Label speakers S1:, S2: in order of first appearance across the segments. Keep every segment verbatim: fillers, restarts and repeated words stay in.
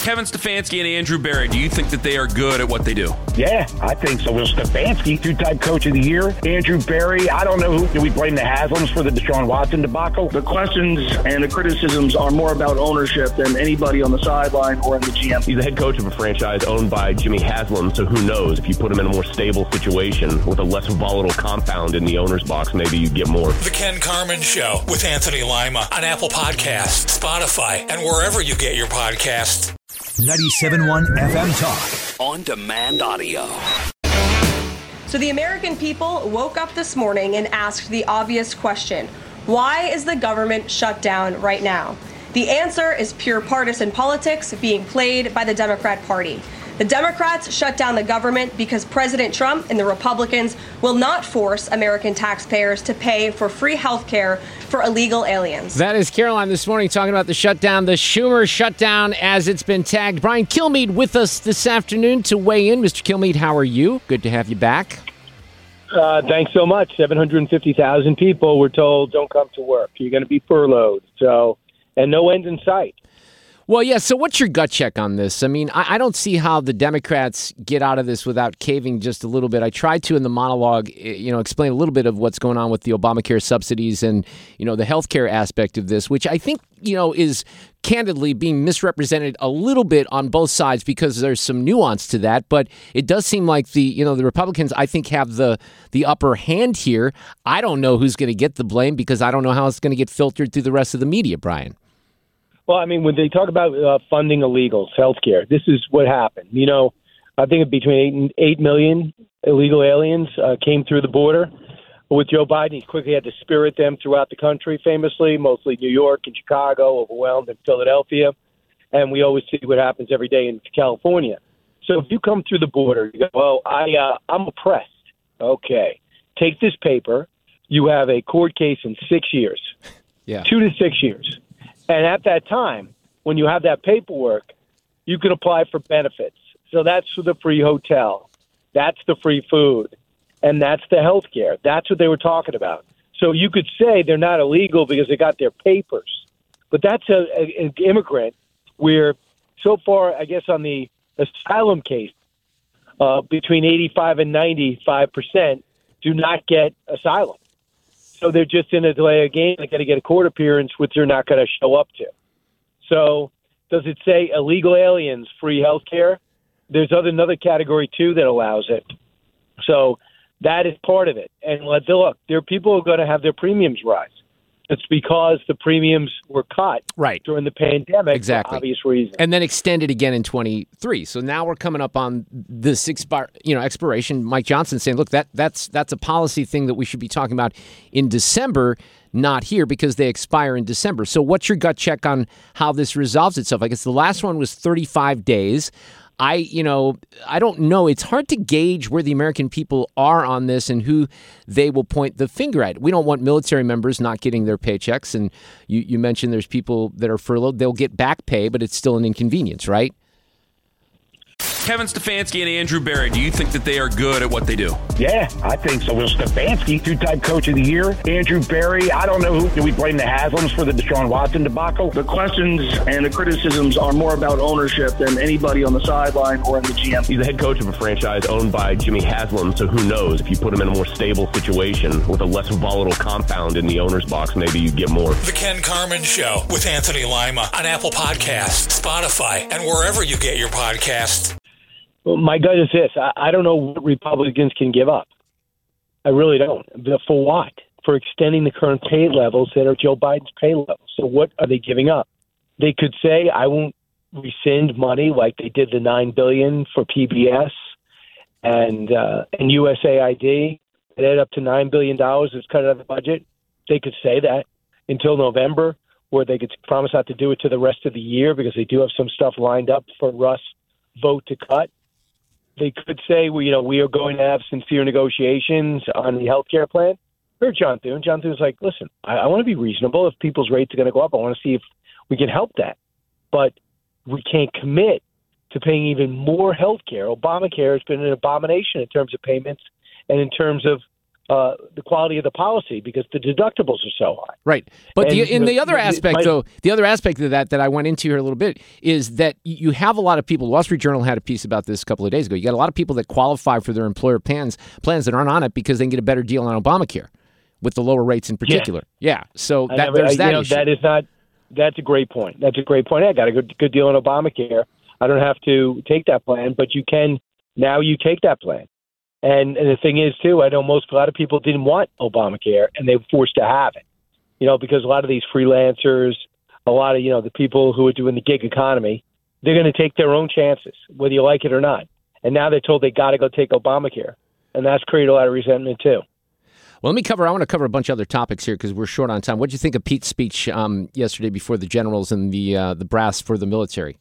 S1: Kevin Stefanski and Andrew Berry, do you think that they are good at what they do?
S2: Yeah, I think so. Well, Stefanski, two-time coach of the year. Andrew Berry, I don't know who. Do we blame the Haslams for the Deshaun Watson debacle?
S3: The questions and the criticisms are more about ownership than anybody on the sideline or in the G M.
S4: He's the head coach of a franchise owned by Jimmy Haslam, so who knows? If you put him in a more stable situation with a less volatile compound in the owner's box, maybe you get more.
S5: The Ken Carman Show with Anthony Lima on Apple Podcasts, Spotify, and wherever you get your podcasts.
S6: ninety-seven point one F M Talk.
S7: On demand audio.
S8: So the American people woke up this morning and asked the obvious question: why is the government shut down right now? The answer is pure partisan politics being played by the Democrat Party. The Democrats shut down the government because President Trump and the Republicans will not force American taxpayers to pay for free health care for illegal aliens.
S9: That is Caroline this morning talking about the shutdown, the Schumer shutdown as it's been tagged. Brian Kilmeade with us this afternoon to weigh in. Mister Kilmeade, how are you? Good to have you back.
S10: Uh, thanks so much. seven hundred fifty thousand people were told don't come to work. You're going to be furloughed. So, and no end in sight.
S9: Well, yeah, so what's your gut check on this? I mean, I, I don't see how the Democrats get out of this without caving just a little bit. I tried to, in the monologue, you know, explain a little bit of what's going on with the Obamacare subsidies and, you know, the healthcare aspect of this, which I think, you know, is candidly being misrepresented a little bit on both sides because there's some nuance to that. But it does seem like the, you know, the Republicans, I think, have the the upper hand here. I don't know who's going to get the blame because I don't know how it's going to get filtered through the rest of the media, Brian.
S10: Well, I mean, when they talk about uh, funding illegals, healthcare, this is what happened. You know, I think between eight and eight million illegal aliens uh, came through the border with Joe Biden. He quickly had to spirit them throughout the country, famously, mostly New York and Chicago, overwhelmed in Philadelphia. And we always see what happens every day in California. So if you come through the border, you go, well, I, uh, I'm oppressed. Okay. Take this paper. You have a court case in six years.
S9: Yeah.
S10: Two to six years. And at that time, when you have that paperwork, you can apply for benefits. So that's for the free hotel. That's the free food. And that's the health care. That's what they were talking about. So you could say they're not illegal because they got their papers. But that's a, a, an immigrant where so far, I guess, on the asylum case, uh, between eighty-five and ninety-five percent do not get asylum. So they're just in a delay of game. They got to get a court appearance, which they're not going to show up to. So does it say illegal aliens, free health care? There's other, another category, too, that allows it. So that is part of it. And let's look, there are people who are going to have their premiums rise. It's because the premiums were cut
S9: right
S10: during the pandemic
S9: exactly.
S10: for obvious reasons.
S9: And then extended again in twenty-three. So now we're coming up on this expir- you know, expiration. Mike Johnson saying, look, that that's that's a policy thing that we should be talking about in December, not here because they expire in December. So what's your gut check on how this resolves itself? I guess the last one was thirty-five days. I, you know, I don't know. It's hard to gauge where the American people are on this and who they will point the finger at. We don't want military members not getting their paychecks. And you, you mentioned there's people that are furloughed. They'll get back pay, but it's still an inconvenience, right?
S1: Kevin Stefanski and Andrew Berry, do you think that they are good at what they do?
S2: Yeah, I think so. Well, Stefanski, two-time coach of the year. Andrew Berry, I don't know who. Do we blame the Haslams for the Deshaun Watson debacle?
S3: The questions and the criticisms are more about ownership than anybody on the sideline or in the G M.
S4: He's the head coach of a franchise owned by Jimmy Haslam, so who knows? If you put him in a more stable situation with a less volatile compound in the owner's box, maybe you get more.
S5: The Ken Carman Show with Anthony Lima on Apple Podcasts, Spotify, and wherever you get your podcasts.
S10: Well, my gut is this. I, I don't know what Republicans can give up. I really don't. For what? For extending the current pay levels that are Joe Biden's pay levels. So what are they giving up? They could say, I won't rescind money like they did the nine billion dollars for P B S and uh, and U S A I D. It added up to nine billion dollars. It's cut out of the budget. They could say that until November, or they could promise not to do it to the rest of the year because they do have some stuff lined up for Russ vote to cut. They could say, we, you know, we are going to have sincere negotiations on the health care plan. Heard John Thune. John Thune's like, listen, I, I want to be reasonable. If people's rates are going to go up, I want to see if we can help that. But we can't commit to paying even more health care. Obamacare has been an abomination in terms of payments and in terms of uh, the quality of the policy because the deductibles are so high.
S9: Right. But
S10: And,
S9: the, in
S10: you
S9: the
S10: know,
S9: other
S10: it-
S9: aspect,
S10: my-
S9: though, the other aspect of that that I went into here a little bit is that you have a lot of people. Wall Street Journal had a piece about this a couple of days ago. You got a lot of people that qualify for their employer plans plans that aren't on it because they can get a better deal on Obamacare with the lower rates in particular. Yeah. yeah. So
S10: I
S9: that,
S10: never-
S9: there's
S10: I-
S9: that
S10: you know,
S9: issue.
S10: That is not. That's a great point. That's a great point. I got a good good deal on Obamacare. I don't have to take that plan, but you can now. You take that plan, and, and the thing is too. I know most a lot of people didn't want Obamacare, and they were forced to have it. You know, because a lot of these freelancers, a lot of you know the people who are doing the gig economy, they're going to take their own chances, whether you like it or not. And now they're told they got to go take Obamacare, and that's created a lot of resentment too.
S9: Well, let me cover. I want to cover a bunch of other topics here because we're short on time. What did you think of Pete's speech um, yesterday before the generals and the uh, the brass for the military?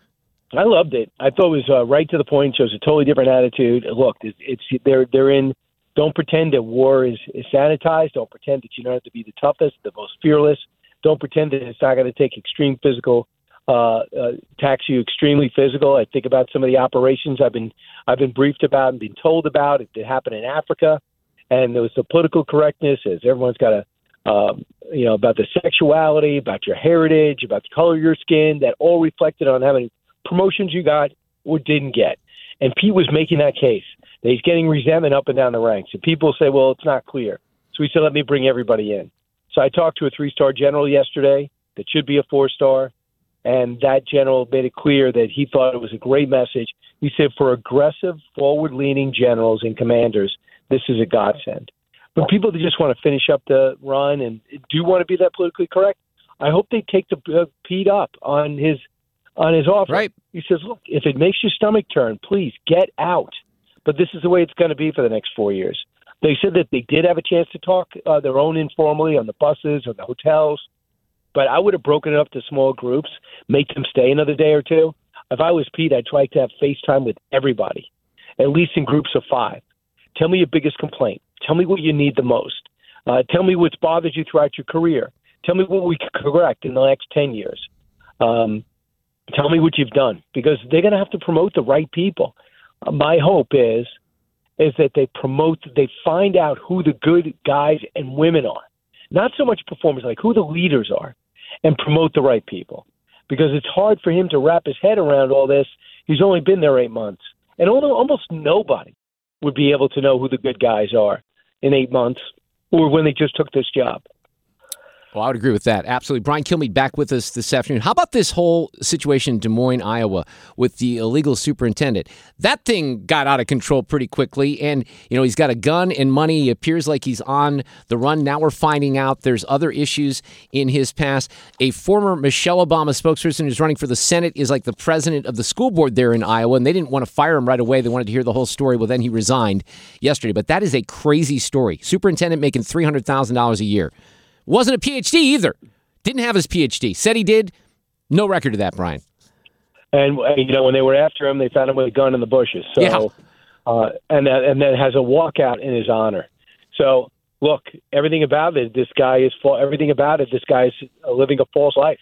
S10: I loved it. I thought it was uh, right to the point. Shows a totally different attitude. Look, it's, it's they're they're in. Don't pretend that war is, is sanitized. Don't pretend that you don't have to be the toughest, the most fearless. Don't pretend that it's not going to take extreme physical, uh, uh, tax you extremely physical. I think about some of the operations I've been I've been briefed about and been told about. It did happen in Africa. And there was the political correctness, as everyone's got to, um, you know, about the sexuality, about your heritage, about the color of your skin, that all reflected on how many promotions you got or didn't get. And Pete was making that case that he's getting resentment up and down the ranks. And people say, well, it's not clear. So he said, let me bring everybody in. So I talked to a three-star general yesterday that should be a four-star. And that general made it clear that he thought it was a great message. He said, for aggressive, forward-leaning generals and commanders, this is a godsend. But people that just want to finish up the run and do want to be that politically correct, I hope they take the uh, Pete up on his on his offer.
S9: Right.
S10: He says, look, if it makes your stomach turn, please get out. But this is the way it's going to be for the next four years. They said that they did have a chance to talk uh, their own informally on the buses or the hotels, but I would have broken it up to small groups, make them stay another day or two. If I was Pete, I'd try to have FaceTime with everybody, at least in groups of five. Tell me your biggest complaint. Tell me what you need the most. Uh, tell me what's bothered you throughout your career. Tell me what we can correct in the next ten years. Um, tell me what you've done, because they're going to have to promote the right people. Uh, my hope is is that they promote, they find out who the good guys and women are. Not so much performers, like who the leaders are, and promote the right people. Because it's hard for him to wrap his head around all this. He's only been there eight months. And almost nobody would be able to know who the good guys are in eight months or when they just took this job.
S9: Well, I would agree with that. Absolutely. Brian Kilmeade back with us this afternoon. How about this whole situation in Des Moines, Iowa, with the illegal superintendent? That thing got out of control pretty quickly, and you know he's got a gun and money. He appears like he's on the run. Now we're finding out there's other issues in his past. A former Michelle Obama spokesperson who's running for the Senate is like the president of the school board there in Iowa, and they didn't want to fire him right away. They wanted to hear the whole story. Well, then he resigned yesterday. But that is a crazy story. Superintendent making three hundred thousand dollars a year. Wasn't a P H D either. Didn't have his P H D. Said he did. No record of that, Brian.
S10: And, you know, when they were after him, they found him with a gun in the bushes. So,
S9: yeah.
S10: uh, and, that, and then has a walkout in his honor. So, look, everything about it, this guy is fa- everything about it, this guy is living a false life.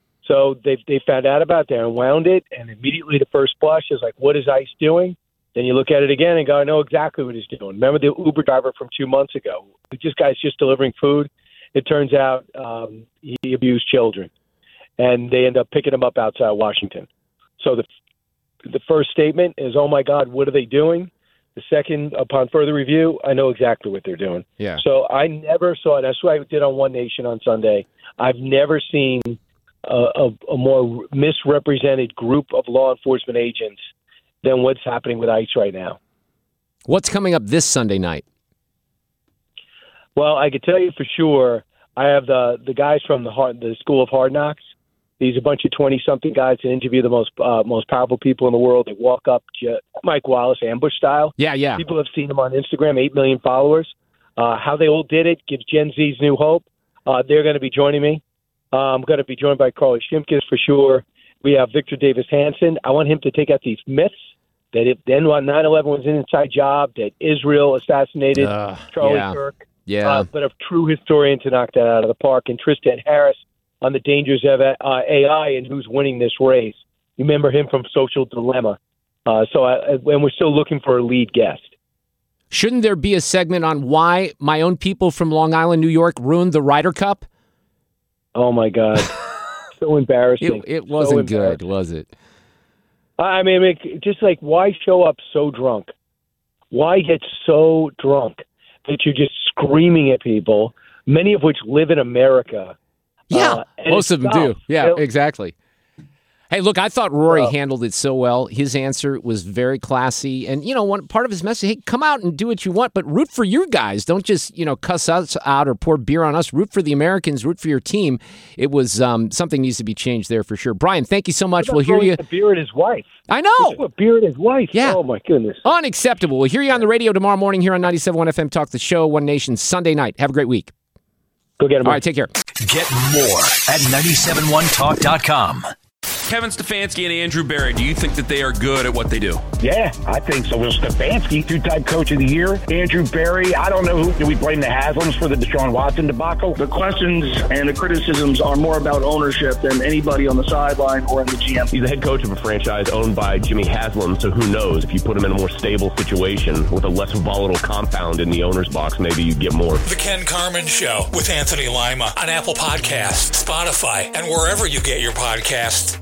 S10: So they they found out about it, they unwound it, and immediately the first blush is like, what is ICE doing? Then you look at it again and go, I know exactly what he's doing. Remember the Uber driver from two months ago? This guy's just delivering food. It turns out um, he abused children, and they end up picking him up outside Washington. So the the first statement is, oh, my God, what are they doing? The second, upon further review, I know exactly what they're doing.
S9: Yeah.
S10: So I never saw it. That's what I did on One Nation on Sunday. I've never seen a, a, a more misrepresented group of law enforcement agents than what's happening with ICE right now.
S9: What's coming up this Sunday night?
S10: Well, I can tell you for sure, I have the the guys from the hard, the School of Hard Knocks. These are a bunch of twenty-something guys that interview the most uh, most powerful people in the world. They walk up to Mike Wallace, ambush style.
S9: Yeah, yeah.
S10: People have seen them on Instagram, eight million followers. Uh, how they all did it gives Gen Z's new hope. Uh, they're going to be joining me. Uh, I'm going to be joined by Carly Shimkus for sure. We have Victor Davis Hanson. I want him to take out these myths that if then nine eleven was an inside job, that Israel assassinated
S9: uh,
S10: Charlie
S9: yeah.
S10: Kirk.
S9: Yeah.
S10: Uh, but a true historian to knock that out of the park. And Tristan Harris on the dangers of uh, A I and who's winning this race. You remember him from Social Dilemma. Uh, so, I, and we're still looking for a lead guest.
S9: Shouldn't there be a segment on why my own people from Long Island, New York, ruined the Ryder Cup?
S10: Oh my God, so embarrassing.
S9: It, it wasn't
S10: so
S9: good, was it?
S10: I mean, it, just like, why show up so drunk? Why get so drunk that you're just screaming at people, many of which live in America?
S9: Yeah,
S10: uh,
S9: most of them do. Yeah,
S10: you know,
S9: exactly. Hey, look, I thought Rory
S10: well,
S9: handled it so well. His answer was very classy. And, you know, one part of his message, hey, come out and do what you want, but root for your guys. Don't just, you know, cuss us out or pour beer on us. Root for the Americans. Root for your team. It was um, something needs to be changed there for sure. Brian, thank you so much. We'll hear you.
S10: The beer at his wife.
S9: I know.
S10: What beer at his wife?
S9: Yeah.
S10: Oh, my goodness.
S9: Unacceptable. We'll hear you on the radio tomorrow morning here on ninety-seven point one F M Talk, the show, One Nation, Sunday night. Have a great week.
S10: Go get him.
S9: All right, take care.
S6: Get more at nine seven one talk dot com.
S1: Kevin Stefanski and Andrew Berry, do you think that they are good at what they do?
S2: Yeah, I think so. Will Stefanski, two-time coach of the year. Andrew Berry, I don't know who. Do we blame the Haslams for the Deshaun Watson debacle?
S3: The questions and the criticisms are more about ownership than anybody on the sideline or in the G M.
S4: He's the head coach of a franchise owned by Jimmy Haslam, so who knows? If you put him in a more stable situation with a less volatile compound in the owner's box, maybe you get more.
S5: The Ken Carman Show with Anthony Lima on Apple Podcasts, Spotify, and wherever you get your podcasts.